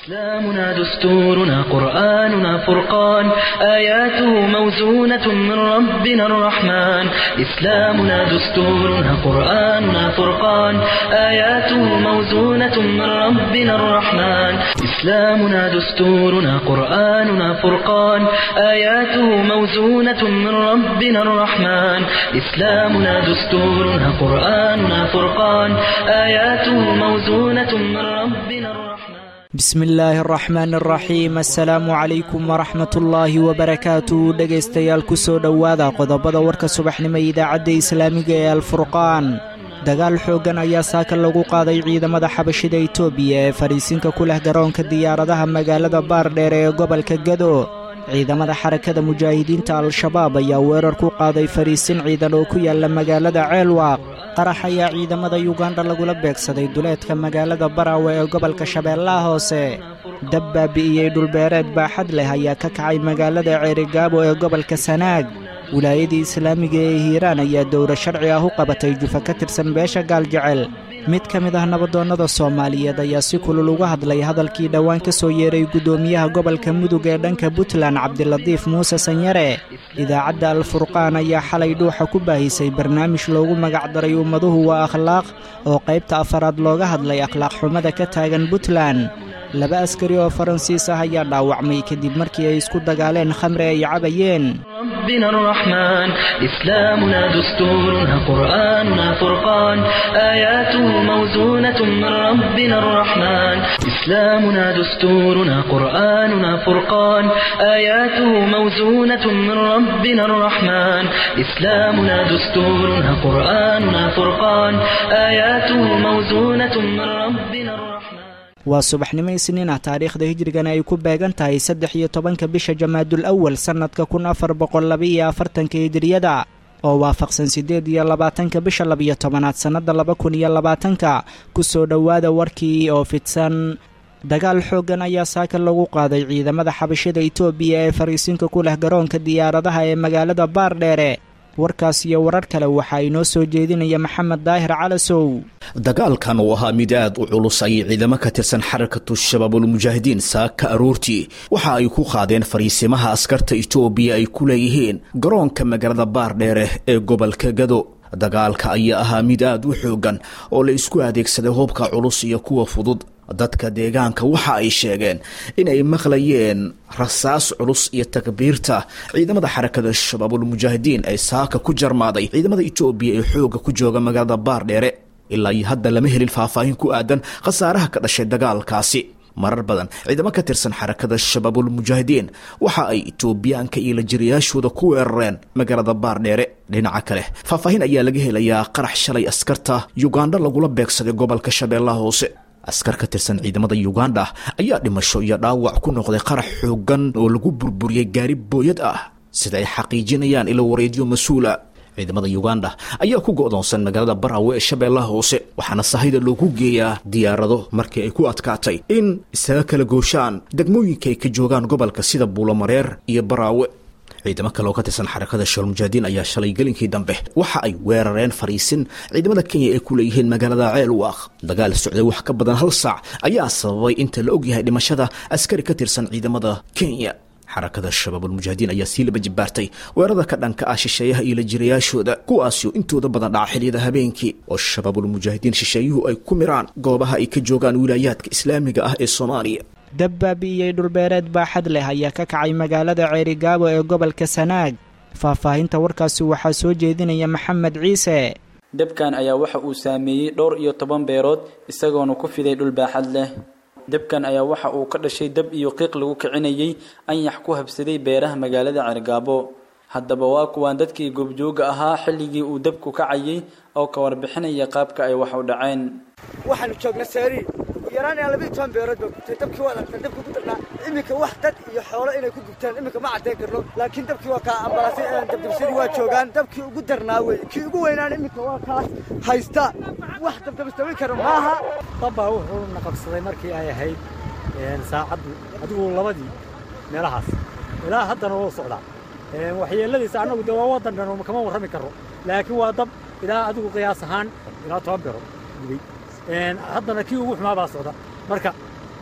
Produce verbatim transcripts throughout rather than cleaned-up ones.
إسلامنا دستورنا قرآننا فرقان آياته موزونة من ربنا الرحمن إسلامنا دستورنا قرآننا فرقان آياته موزونة من ربنا الرحمن إسلامنا دستورنا قرآننا فرقان آياته موزونة من ربنا الرحمن إسلامنا دستورنا قرآننا فرقان آياته موزونة من ربنا الرحمن بسم الله الرحمن الرحيم السلام عليكم ورحمة الله وبركاته dhegaystayaal ku soo dhowaada qodobada warka subaxnimo idaacadda islaamiga ee alfurqaan dagaal xoogan ayaa saaka lagu qaaday ciidamada xabashida Itoobiya ee fariisinka ku leh garoonka diyaaradaha magaalada Baardheer ee gobolka Gado ciidamada xarakada mujaahidiinta al-shabaab ayaa weerar ku qaaday fariisin ciidan oo ku yaala magaalada Ceelwaaq qarax ayaa ciidamada Uganda lagula beegsaday duleedka magaalada Barawe ee gobolka Shabeellaha Hoose dabbaabiyay dhulbeereed baaxad leh ayaa ka kacay magaalada Ceerigaabo ee gobolka Sanaag wilaayada islaamiga ee Hiiraan ayaa dowra sharci ah u qabatay jufa ka tirsan beesha Gaaljecel mid ka mid ah nabadoonnada Soomaaliyeed ayaa si kulul uga hadlay hadalkii dhawaan ka soo yeeray gudoomiyaha gobolka Mudug ee dhanka Puntland Cabdiladiif Muuse Sanyare idaacadda Al-Furqaan ayaa xalay dhuuxa ku baahisay barnaamij loogu magac daray ummaduhu waa akhlaaq oo qaybta afaraad looga hadlay akhlaaq xumada ka taagan Puntland laba askari oo Faransiis ah ayaa dhaawacmay kadib markii ay isku dagaaleen khamri ay cabayeen ربنا الرحمن إسلامنا دستورنا قرآننا فرقان آياته موزونة من ربنا الرحمن إسلامنا دستورنا قرآننا فرقان آياته موزونة من ربنا الرحمن إسلامنا دستورنا قرآننا فرقان آياته موزونة من ربنا الرحمن waa subaxnimo isniin ah taariikhda hijrigana ay ku beegan tahay saddex iyo tobanka bisha Jamaadul Awwal sanadka kun afar boqol laba iyo afartanka hijriyada oo waafaqsan sideed iyo labaatanka bisha laba iyo tobanaad sanada laba kun iyo labaatanka ku soo dhowaada warkii oo fidsan dagaal xoogan ayaa saaka lagu qaaday ciidamada xabashida Itoobiya ee fariisinka ku leh garoonka diyaaradaha ee magaalada Baardheer warkaas iyo warar kale waxa ay noo soo jeedinaya Maxamed Daahir Calasow dagaalkan uu ahaa mid aad u culus ay ciidamo ka tirsan xarakatu shabaabul mujaahidiin saaka aroortii waxa ay ku qaadeen fariisimaha askarta Itoobiya ay ku leeyihiin garoonka magaalada Baardheer ee gobolka Gado dagaalka ayaa ahaa mid aad u xoogan oo la isku adeegsaday hubka culus iyo kuwa fudud dadka deegaanka waxa ay sheegeen in ay maqlayeen rasaas culus iyo takbiirta ciidamada xarakada shabaabul mujaahidiin ay saaka ku jarmaaday ciidamada Itoobiya ee xooga ku jooga magaalada Baardheer ilaa hadda lama helin faahfaahin ku aadan khasaaraha ka dhashay dagaalkaasi marar badan ciidamo ka tirsan xarakada shabaabul mujaahidiin waxa ay Itoobiyaanka iyo lajiriyaashooda ku weerareen magaalada Baardheer dhinaca kale faahfaahin ayaa laga helayaa qarax shalay askarta Uganda lagula beegsaday gobolka Shabeellaha Hoose askar ka tirsan ciidamada Uganda ayaa dhimasho iyo dhaawac ku noqday qarax xoogan oo lagu burburiyay gaari booyad ah sida ay xaqiijinayaan ilo wareediyo masuula ciidamada Uganda ayaa ku go'doonsan magaalada Barawe ee Shabeellaha Hoose waxaana sahayda loogu geeyaa diyaarado markii ay ku adkaatay in isaga kala gooshaan degmooyinka ay ka joogaan gobolka sida Buulamareer iyo Barawe ciidamo kale oo ka tirsan xarakada shabaabul mujaahidiin ayaa shalay galinkii dambe waxa ay weerareen fariisin ciidamada Kenya ee ku leeyihiin magaalada Ceelwaaq dagaal socday wax ka badan hal saac ayaa sababay inta la og yahay dhimashada askari ka tirsan ciidamada Kenya xarakada shabaabul mujaahidiin ayaa si laba jibaartay weerarada ka dhanka ah shisheeyaha iyo lajiriyaashooda kuwaas oo intooda badan dhaca xilliyada habeenkii oo shabaabul mujaahidiin shisheeyuhu ay ku miraan goobaha ay ka joogaan wilaayadka islaamiga ah ee Soomaaliya dabbaabiyay dhulbeereed baaxad leh ayaa ka kacay magaalada Ceerigaabo ee gobolka Sanaag faahfaahinta warkaasi waxaa soo jeedinaya Maxamed Ciise dabkan ayaa waxa uu saameeyay dhowr iyo toban beerood isagoona ku fiday dhul baaxad leh dabkan ayaa waxa uu ka dhashay dab iyo qiiq lagu kicinayay anyax ku habsaday beeraha magaalada Ceerigaabo haddaba waa kuwaan dadkii goobjooga ahaa xilligii uu dabku kacayay oo ka warbixinaya qaabka ay wax u dhaceen waxaanu joognaa saari yaraan aan laba iyo toban beerood baa gubtay dabkii waa dhacay dabku ku darnaa iminka wax dad iyo xoolo inay ku gubtaan iminka ma cadeyn karno laakiin dabkii waa ka ambalaasay aan dabdabsadii waa joogaan dabkii ugu darnaa wey kii ugu weynaan iminka waa kaas haysta wax dabdabsawi karo maaha dabba wuxuu naqabsaday markii ay ahayd saacadu adigu labadii meelahaas ilaa haddana wuu socdaa waxyeeladiisa anagu dawaa wadan dhan kama warrami karo laakiin waa dab ilaa adigu qiyaas ahaan ilaa toban beerood gubay haddana kii ugu xumaa baa socda marka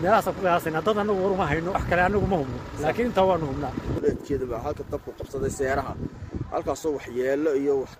meelahaas ku qiyaasayna dad anagu war uma hayno wax kale anagu ma hubno laakiin inta waanu hubnaa jeedaba halka dabku qabsaday seeraha halkaasoo wax yeelo iyo wax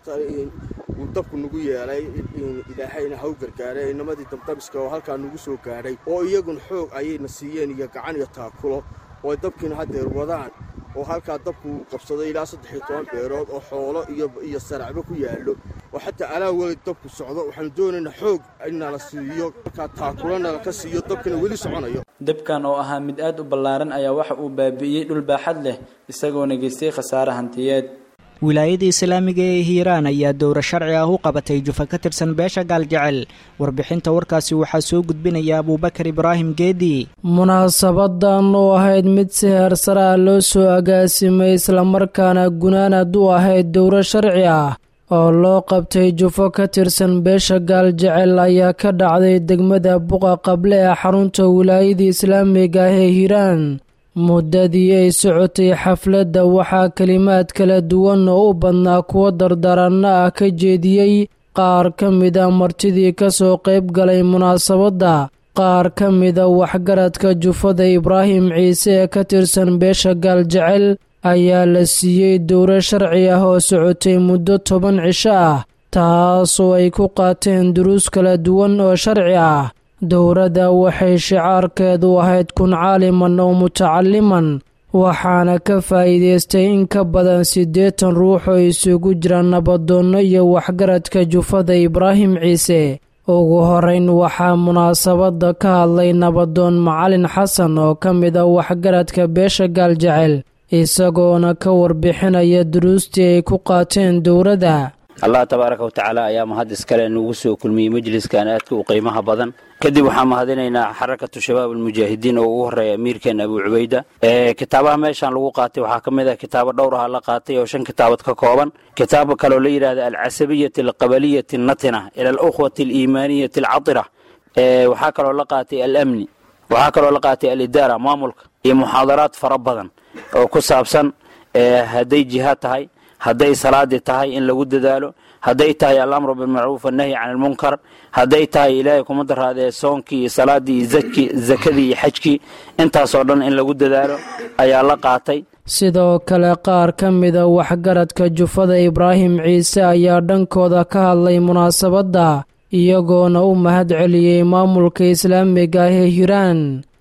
uu dabku nagu yeelay ilaahayna haw gargaaray inamadii dabdabiska oo halkaa nagu soo gaadhay oo iyaguna xoog ayayna siiyeen iyo gacan iyo taakulo oo dabkiina haddeer wadaan oo halkaa dabku qabsaday ilaa saddex iyo toban beerood oo xoolo iyo iyo saracba ku yaallo oo xataa alaa weli dabku socdo waxaan doonaynaa xoog inala siiyo halkaa taakulana ka siiyo dabkina weli soconayo dabkan oo ahaa mid aad u ballaaran ayaa waxa uu baabi'iyey dhul baaxad leh isagoona geystay khasaare hantiyeed wilaayada islaamiga ee hiiraan ayaa dowro sharci ah u qabatay jufa ka tirsan beesha gaaljecel warbixinta warkaasi waxaa soo gudbinaya abuubakar ibraahim geedi munaasabadan oo ahayd mid si heersare ah loo soo agaasimay islamarkaana gunaanad u ahayd dowro sharci ah oo loo qabtay jufo ka tirsan beesha gaaljecel ayaa ka dhacday degmada buqa qable ee xarunta wilaayada islaamiga ah ee hiiraan muddadii ay socotay xafladda waxaa kelimaad kala duwan oo u badnaa kuwo dardaranno ah ka jeediyey qaar ka mida martidii ka soo qayb galay munaasabadda qaar ka mida waxgaradka jufada ibraahim ciise ee ka tirsan beesha gaaljecel ayaa la siiyey dowro sharci ah oo socotay muddo toban cisho ah taasoo ay ku qaateen duruus kala duwan oo sharci ah dowradda waxay shicaarkeedu ahayd kun caaliman oo mutacalliman waxaana ka faa'iidaystay in ka badan siddeetan ruux oo isugu jira nabadoonno iyo waxgaradka jufada ibraahim ciise ugu horeyn waxaa munaasabadda ka hadlay nabadoon macalin xasan oo ka mid a waxgaradka beesha gaaljecel isagoona ka warbixinaya duruustii ay ku qaateen dowradda allah tabaaraka wa tacaala ayaa mahad iskale nugu soo kulmiyey majliskan aadka u qiimaha badan kadib waxaan mahadinaynaa xarakatu shabaab almujaahidiin oo ugu horeeya amiirkeena abu cubayda kitaabaha meeshaan lagu qaatay waxaa ka mid ah kitaabo dhowr ah la qaatay oo shan kitaabood ka kooban kitaabo kaloo la yidhaahda alcasabiyati alqabaliyati natina ila alukhwati aliimaaniyati alcatira waxaa kaloo la qaatay alamni waxaa kaloo la qaatay alidaara maamulka iyo muxaadaraad fara badan oo ku saabsan hadday jihaad tahay hadday salaadii tahay in lagu dadaalo hadday tahay alamru bilmacruuf annahyi can almunkar hadday tahay ilaahay kuma daraadee soonkii iyo salaadii iyo zakii zakadii iyo xajkii intaasoo dhan in lagu dadaalo ayaa la qaatay sidoo kale qaar ka mida waxgaradka jufada ibraahim ciise ayaa dhankooda ka hadlay munaasabadda iyagoona u mahad celiyey maamulka islaamiga ah ee hiiraan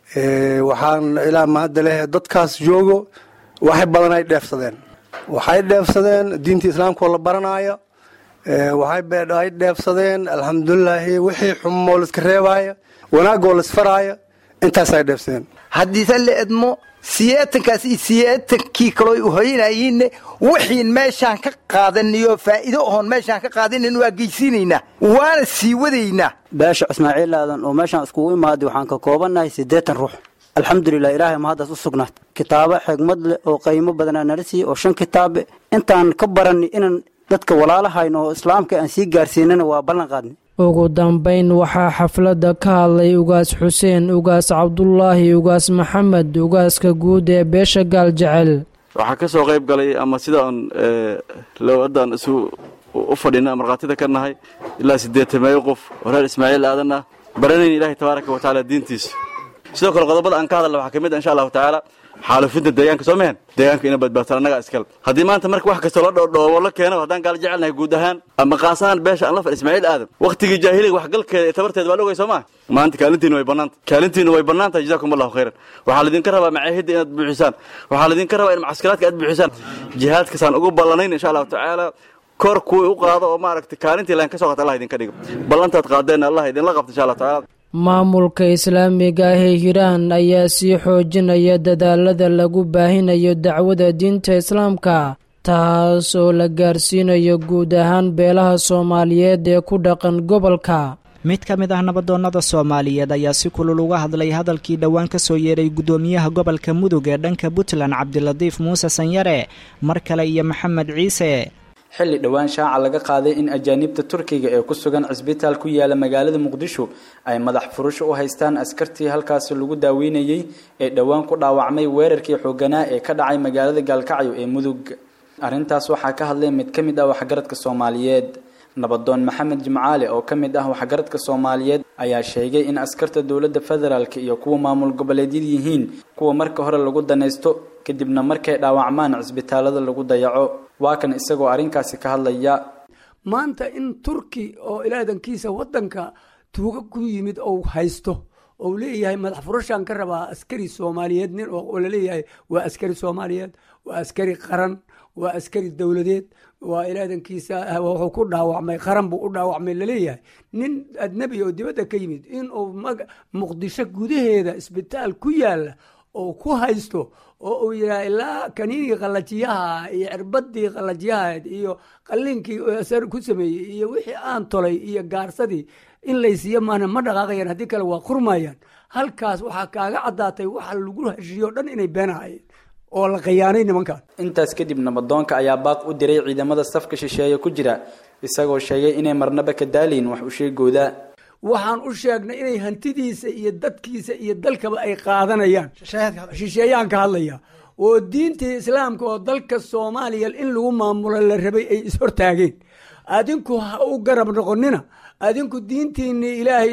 waxaan ilaa mahadda leh dadkaas joogo waxay badan ay dheefsadeen waxay dheefsadeen diinta islaamka oo la baranaayo waxay dheefsadeen alxamdulilaahi wixii xumoo laiska reebaayo wanaagoo laisfaraayo intaasay dheefsadeen haddiise la edmo siyeetankaas iyo siyeetankii kaloo u hoyanayiinne wixiin meeshaan ka qaadaniyo faa'iido ohoon meeshaan ka qaadanan waa geysiinaynaa waana sii wadaynaa beesha ismaaciil aadan oo meeshaan iskugu imaaday waxaan ka koobannahay siddeetan ruux alxamdulilah ilaahay mahaddaas u sugnaat kitaabo xigmad leh oo qaymo badanaa nala siiyey oo shan kitaabe intaan ka baranni inaan dadka walaalahayno oo islaamka aan sii gaarsiinana waa ballan qaadnay ugu dambayn waxaa xafladda ka hadlay ugaas xuseen ugaas cabdulaahi ugaas maxamed ugaaska guud ee beesha gaaljecel waxaa ka soo qayb galay ama sidaan lowadaan isu u fadhina markhaatida ka nahay ilaa siddeetameeyo qof oo reer ismaaciil aadan ah baranayn ilaahay tabaaraka wa tacaala diintiisa sidoo kale qodobada aan ka hadalna waxaa ka mid ah insha allahu tacaala xaalufinta deegaanka soo mehen deegaanka ina badbaadsan annagaa iskale haddii maanta marka wax kasta loo dhoodhoobo la keeno haddaan gaal jecelnahay guud ahaan ama qaasahaan beesha aan la fadhi ismaaciil aadan wakhtigii jaahiliga waxgalkeeda ee tabarteeda waa la ogay soo maa maanta kaalintiina way bannaanta kaalintiina way bannaan tahay jazaakum allahu khayran waxaa laydinka rabaa macaahidda inaad buuxisaan waxaa laydinka rabaa in mucaskaraadka aad buuxisaan jihaadkasaan ugu ballanayn insha allahu tacaala kor kuwii u qaado oo maaragtay kaalintii lahayn ka soo qata allah idinka dhigo ballantaad qaadeenna allah idinla qabta insha allahu tacaala maamulka islaamiga ah ee hiiraan ayaa sii xoojinaya dadaalada lagu baahinayo dacwada diinta islaamka taas oo la gaarsiinayo guud ahaan beelaha soomaaliyeed ee ku dhaqan gobolka mid ka mid ah nabadoonnada soomaaliyeed ayaa si kulul uga hadlay hadalkii dhowaan ka soo yeeray guddoomiyaha gobolka mudug ee dhanka puntland cabdilatiif muuse sanyare mar kale iyo maxamed ciise xilli dhowaan shaaca laga qaaday in ajaanibta turkiga ee ku sugan cisbitaal ku yaala magaalada muqdisho ay madax furasho u haystaan askartii halkaasi lagu daaweynayay ee dhowaan ku dhaawacmay weerarkii xooganaa ee ka dhacay magaalada gaalkacyo ee mudug arrintaas waxaa ka hadlay mid ka mid ah waxgaradka soomaaliyeed nabadoon maxamed jimcaale oo ka mid ah waxgaradka Soomaaliyeed ayaa sheegay in askarta dawladda federaalka iyo kuwa maamul goboleedyada yihiin kuwa marka hore lagu danaysto kadibna markay dhaawacmaan cisbitaalada lagu dayaco waa kan isagoo arinkaasi ka hadlaya maanta in Turki oo ilaadankiisa wadanka tuuga ku yimid oo haysto oo leeyahay madax furashan ka rabaa askari Soomaaliyeed nin oo leeyahay waa askari Soomaaliyeed waa askari qaran waa askari dawladeed waa ilaadankiisa wuxuu ku dhaawacmay qaran buu u dhaawacmay leeyahay nin adnabi oo dibadda ka yimid in uu Muqdisho gudaheeda isbitaal ku yaala oo ku haysto oo uu yahay ilaa kaniini qalajiyaha iyo cirbadii qalajiyaha iyo qalliinkii asar ku sameeyay iyo wixii aan tolay iyo gaarsadii in laysiyo maana ma dhaqaaqayaan hadii kale waa qurmayaan halkaas waxa kaaga cadaatay waxa lagu heshiyo dhan inay beenaayeen oo la qiyaanay nimanka intaas kadib nabadoonka ayaa baaq u diray ciidamada safka shisheeye ku jira isagoo sheegay inay marnaba ka daalin wax u sheegooda waxaan u sheegnay inay hantidiisa iyo dadkiisa iyo dalkaba ay qaadanayaan shisheeyaan ka hadlaya oo diintii islaamka oo dalka Soomaaliya in lagu maamulo la rabay ay is hortaageen adinku u garab noqonina adinku diintiina ilaahay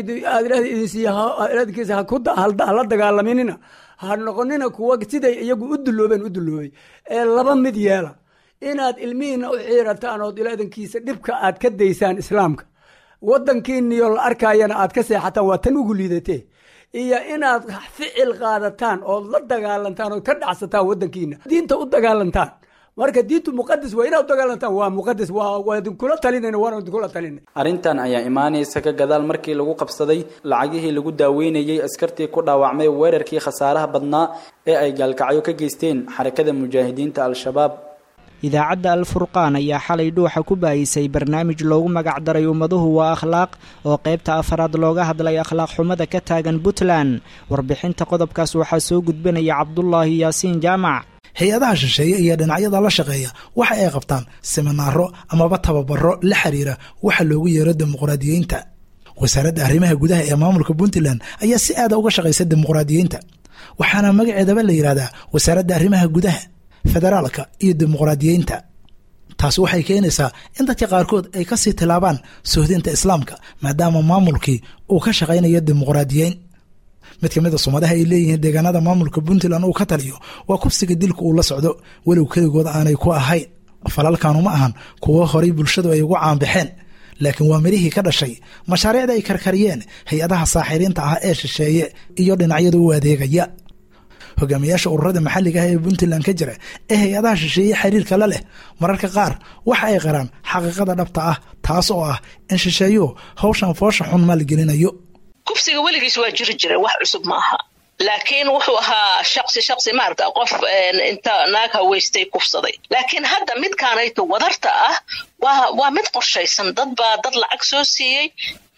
ilaahay ha ku la dagaalaminina ha noqonina kuwa siday iyagu u duloobeen u duloobay ee laba mid yeela inaad ilmihiina u xiirataan oo ilaadankiisa dhibka aad ka daysaan islaamka wadankiiniyo la arkayana aad ka seexataan waa tan ugu liidatee iyo inaad ficil qaadataan oo la dagaalantaan oo ka dhacsataan wadankiina diinta u dagaalantaan marka diintu muqaddas waa inaad u dagaalantaan waa muqaddas waa waa kula talinayna waa kula talinay arintan ayaa imaanaysa ka gadaal markii lagu qabsaday lacagihii lagu daaweynayay askartii ku dhaawacmay weerarkii khasaaraha badnaa ee ay gaalkacyo ka geysteen xarakada mujaahidiinta al-shabaab idaacadda al-furqaan ayaa xalay dhuuxa ku baayisay barnaamij loogu magac daray ummaduhu waa akhlaaq oo qaybta afaraad looga hadlay akhlaaq xumada ka taagan Puntland warbixinta qodobkaas waxaa soo gudbinaya Cabdullaahi Yaasiin Jaamac hay-adaha shisheeye iyo dhinacyada la shaqeeya waxa ay qabtaan seminaaro amaba tababaro la xiriira waxa loogu yeero dimuqraadiyiinta wasaaradda arrimaha gudaha ee maamulka Puntland ayaa si aad uga shaqeysa dimuqraadiyiinta waxaana magaceedaba la yiraahdaa wasaaradda arrimaha gudaha federaalka iyo dimuqraadiyiinta taas waxay keenaysaa in dadka qaarkood ay ka sii tilaabaan suuhdinta islaamka maadaama maamulkii uu ka shaqeynayo dimuqraadiyiin mid ka mid ah Soomaaliya ay leeyihiin deegaanada maamulka Puntland uu ka taliyo waa kufsiga dilka uu la socdo walow kaligood aanay ku ahayn falalkaanu ma ahan kuwa horay bulshadu ay ugu caanbixeen laakiin waa mirihii ka dhashay mashaariicda ay karkariyeen hay-adaha saaxiriinta ah ee shisheeye iyo dhinacyada u adeegaya hogaamiyaasha ururada maxalliga ah ee Puntland ka jira ee hay-adaha shisheeye xiriirka la leh mararka qaar waxa ay qaraan xaqiiqada dhabta ah taas oo ah in shisheeyo hawshan foosha xun maal gelinayo kufsiga weligiis waa jiri jiray wax cusub maaha laakiin wuxuu ahaa shakhsi shakhsi maarta qof inta naag haweystay kufsaday laakiin hadda midkaanayto wadarta ah waa waa mid qorshaysan dad baa dad lacag soo siiyey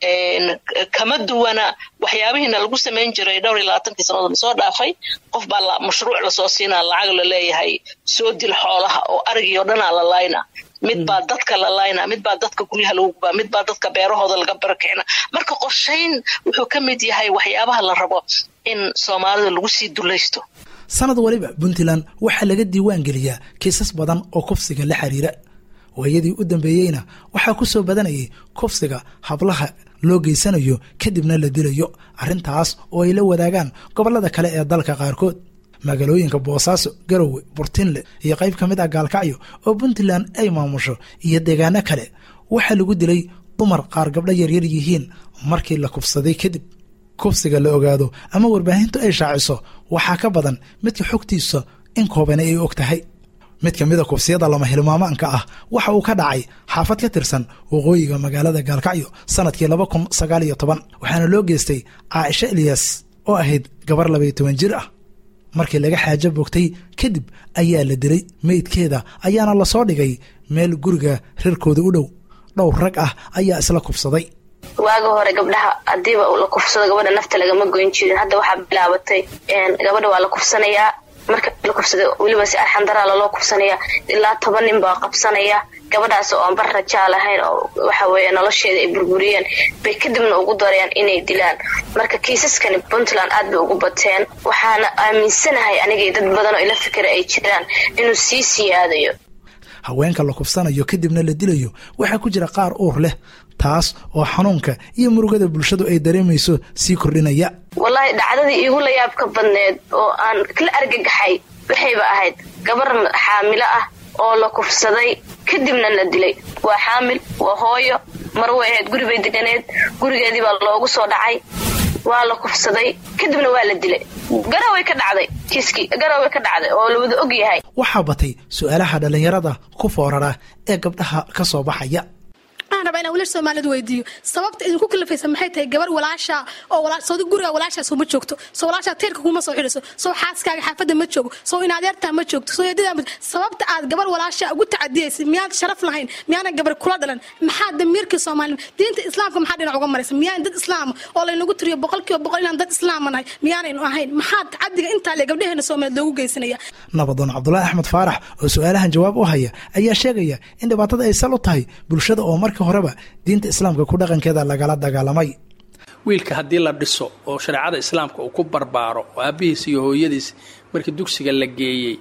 kama duwana waxyaabihiina lagu samayn jiray dhowr iyo labaatankii sannadood soo dhaafay qof baa la mashruuc la soo siinaa lacag la leeyahay soo dil xoolaha oo arigiyo dhanaa la layna mid baa dadka la layna mid baa dadka guryaha lagu gubaa mid baa dadka beerahooda laga barakicina marka qorshayn wuxuu ka mid yahay waxyaabaha la rabo in Soomaalida lagu sii dulaysto sanad waliba Puntland waxa laga diiwaan geliyaa kiisas badan oo kufsiga la xiriira waayadii u dambeeyayna waxa ku soo badanayay kufsiga hablaha loo geysanayo kadibna la dilayo arintaas oo ay la wadaagaan gobolada kale ee dalka qaarkood magaalooyinka Boosaaso Garowe Burtinle iyo qayb ka mid ah Gaalkacyo oo Puntland ay maamusho iyo deegaano kale waxa lagu dilay dumar qaar gabdho yar yar yihiin markii la kufsaday kadib kufsiga la ogaado ama warbaahintu ay shaaciso waxa ka badan midka xogtiisa in kooban ay og tahay mid ka mid ah kufsiyada lama hilmaamaanka ah waxa uu ka dhacay xaafad ka tirsan waqooyiga magaalada Gaalkacyo sanadkii laba kun sagaal iyo toban waxaana loo geystay Caaisha Ilyas oo ahayd gabar laba iyo toban jir ah markii laga xaajo bogtay kadib ayaa la dilay meydkeeda ayaana la soo dhigay meel guriga reerkooda u dhow dhowr rag ah ayaa isla kufsaday waaga hore gabdhaha hadiiba la kufsado gabadha nafta lagama goyn jirin hadda waxaa bilaabatay gabadha waa la kufsanayaa marka la kufsado waliba si arxandara loo kufsanaya ilaa toban nin baa qabsanaya gabadhaas oo aan bar raja lahayn oo waxa weeye nolosheeda ay burburiyeen bay kadibna ugu darayaan inay dilaan marka kiisaskan Puntland aad bay ugu bateen waxaana aaminsanahay aniga dad badan oo ila fikir ay jiraan inuu sii siyaadayo haweenka la kufsanayo kadibna la dilayo waxaa ku jira qaar uur leh taas oo xanuunka iyo murugada bulshadu ay dareemayso sii kordhinaya wallaahi dhacdadii iigu la yaabka badneed oo aan kala argagaxay waxayba ahayd gabar xaamilo ah oo la kufsaday kadibna la dilay waa xaamil waa hooyo mar way ahayd guri bay deganeed gurigeedii baa loogu soo dhacay waa la kufsaday kadibna waa la dilay garaway ka dhacday kiiskii garaway ka dhacday oo la wada og yahay waxaa batay su'aalaha dhalinyarada ku foorara ee gabdhaha ka soo baxaya aan rabaa inaan wiilasha Soomaaliyeed weydiiyo sababta idinku kalafaysa maxay tahay gabar walaasha oo walaasha guriga walaasha soo ma joogto soo walaasha teerka kuma soo xiriso soo xaaskaaga xaafada ma joogo soo in adeerta ma joogto soo yeedada sababta aad gabar walaasha ugu tacadiyaysid miyaad sharaf lahayn miyaana gabar kula dhalan maxaa damiirka Soomaaliyeed diinta islaamka maxaa dhinac uga maraysa miyaan dad islaam oo la inagu tiriyo boqolkiiba boqol inaan dad islaam nahay miyaanaynu ahayn maxaa tacadiga inta le gabdhaheena Soomaaliyeed loogu geysanaya nabadoon Cabdullaahi Axmed Faarax oo su'aalahan jawaab u haya ayaa sheegaya in dhibaatada ay sal u tahay bulshada oo markii horeba diinta islaamka ku dhaqankeeda lagala dagaalamay wiilka haddii la dhiso oo shareecada islaamka uu ku barbaaro oo aabihiis iyo hooyadiis markii dugsiga la geeyey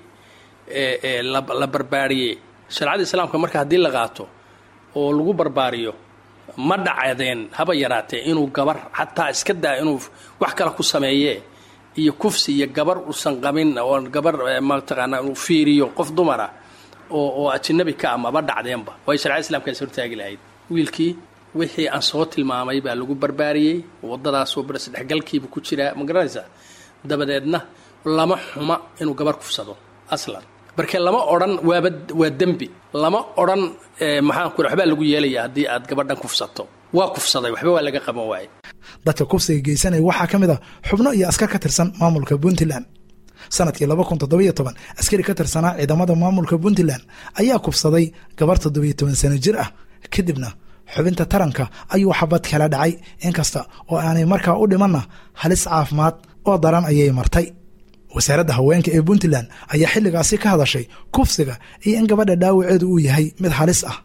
ee ee la barbaariyey shareecada islaamka marka haddii la qaato oo lagu barbaariyo ma dhacdeen haba yaraatee inuu gabar xataa iska daa inuu wax kale ku sameeyee iyo kufsi iyo gabar uusan qabin oo gabar maantaqaana uu fiiriyo qof dumara oo oo ajnabi ka ama ba dhacdeenba way shareecada islaamka soo taagi lahayd wiilkii wixii aan soo tilmaamay baa lagu barbaariyey wadadaas oo bar saddex galkiiba ku jira ma garanaysa dabadeedna lama xuma inuu gabar kufsado aslan barkee lama oran waaba waa dambi lama oran maxaan ku waxba lagu yeelaya hadii aad gabadhan kufsato waa kufsaday waxba waa laga qaban waayay dadka kufsiga geysanay waxaa kamid ah xubno iyo askar ka tirsan maamulka Puntland sanadkii laba kun toddoba iyo toban askari ka tirsanaa ciidamada maamulka Puntland ayaa kufsaday gabar toddoba iyo toban sano jir ah kadibna xubinta taranka ayuu xabad kala dhacay inkasta oo aanay markaa u dhimanna halis caafimaad oo daran ayay martay wasaaradda haweenka ee Puntland ayaa xilligaasi ka hadashay kufsiga iyo in gabadha dhaawaceedu uu yahay mid halis ah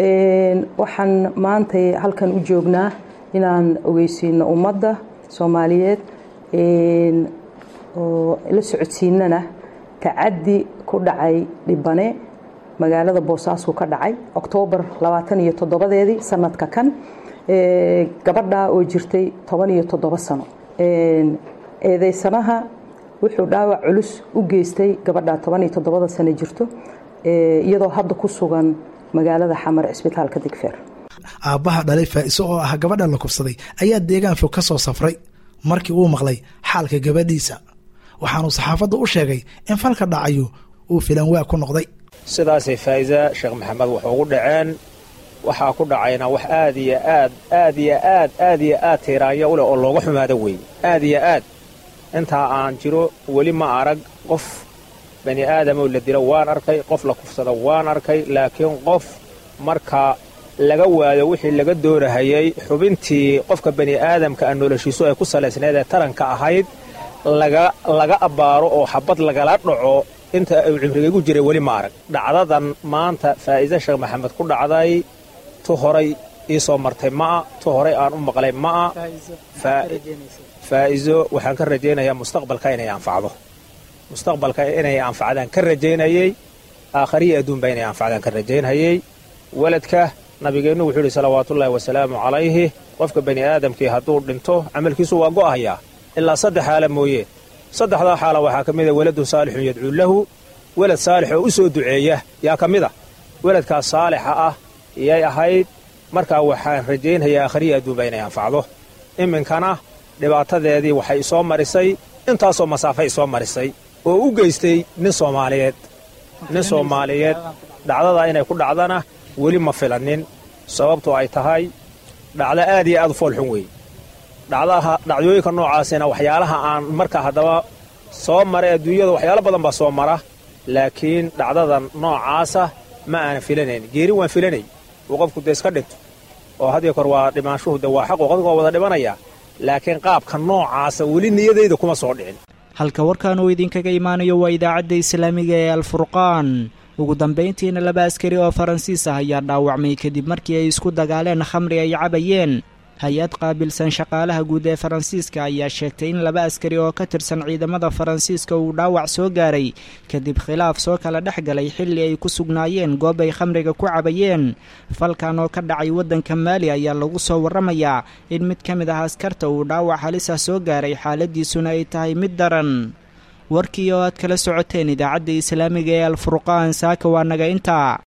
waxaan maanta halkan u joognaa inaan ogeysiino ummadda Soomaaliyeed oo la socodsiinana tacaddi ku dhacay dhibane magaalada Boosaaso ka dhacay October labaatan iyo toddoba-deedii sanadka kan ee gabadha oo jirtay toban iyo toddoba sano ee eedeysanaha wuxuu dhaawac culus u geystay gabadha toban iyo toddoba sano jirto ee iyadoo hadda ku sugan magaalada Xamar Isbitaalka Digfeer aabaha dhalay Faa'iiso oo ah gabadha la kufsaday ayaa deegaan fog ka soo safray markii uu maqlay xaalka gabadhiisa waxaanu saxaafadda u sheegay in falka dhacayo uu filan waa ku noqday sidaasay Faa'iiso Sheekh Maxamed wuxuu ugu dhaceen waxa ku dhacayna wax aad iyo aad aad iyo aad aad iyo aad tiiraaya u leh oo looga xumaado weey aad iyo aad inta aan jiro wali ma arag qof bani aadam oo la dilo waan arkay qof la kufsado waan arkay laakiin qof marka laga waayo wixii laga doorahayay xubintii qofka bani aadamka aan noloshiisu ay ku saleysneed ee taranka ahayd laga laga abaaro oo xabad lagala dhaco inta uu cimrigu jiray wali ma arag dhacdadan maanta Faa'iiso Sheekh Maxamed ku dhacday tu horay ii soo martay ma tu horay aan u maqlay ma Faa'iiso waxaan ka rajaynayaa mustaqbalka inay anfacdo mustaqbalka inay anfacdaan ka rajaynayay aakhiriya adduunba inay anfacdaan ka rajaynayay waladka nabigeenu wuxuu yiri salawaatullaahi wa salaamu calayhi qofka bani aadamkii hadduu dhinto amalkiisu waa go'ayaa ilaa saddex xaala mooyee saddexdaa xaala waxaa ka mid ah waladun saalixun yadcuu lahu walad saalix oo u soo duceeya yaa ka mid ah waladkaas saalixa ah iyay ahayd markaa waxaan rajaynayaa aakhiriya adduunba inay anfacdo iminkana dhibaatadeedii waxay soo marisay intaasoo masaafay soo marisay oo u geystay nin Soomaaliyeed nin Soomaaliyeed dhacdada inay ku dhacdana weli ma filanin sababtoo ay tahay dhacdo aad iyo aad u foolxun weey dhacdaha dhacdooyinka noocaasina waxyaalaha aan marka hadaba soo maray adduunyada waxyaalo badan baa soo mara laakiin dhacdadan noocaasa ma aan filanayn geeri waan filanay oo qofku dees ka dhinto oo hadii kor waa dhimaanshuhu dawaa xaq oo qofku wada dhimanaya laakiin qaabka noocaasa weli niyadeyda kuma soo dhicin halka warkaan uu idinkaga imaanayo waa idaacadda islaamiga ee Al-Furqaan ugu dambeyntiina laba askari oo Faransiis ah ayaa dhaawacmay kadib markii ay isku dagaaleen khamri ay cabayeen hay-ad qaabilsan shaqaalaha guud ee faransiiska ayaa sheegtay in laba askari oo ka tirsan ciidamada faransiiska uu dhaawac soo gaaray kadib khilaaf soo kala dhex galay xilli ay ku sugnaayeen goob ay khamriga ku cabayeen. falkan oo ka dhacay waddanka maali ayaa lagu soo warramayaa in mid ka mid ah askarta uu dhaawac halis ah soo gaaray xaaladiisuna ay tahay mid daran. warkii oo aad kala socoteen idaacadda islaamiga ee alfurqaan saaka waa naga intaa.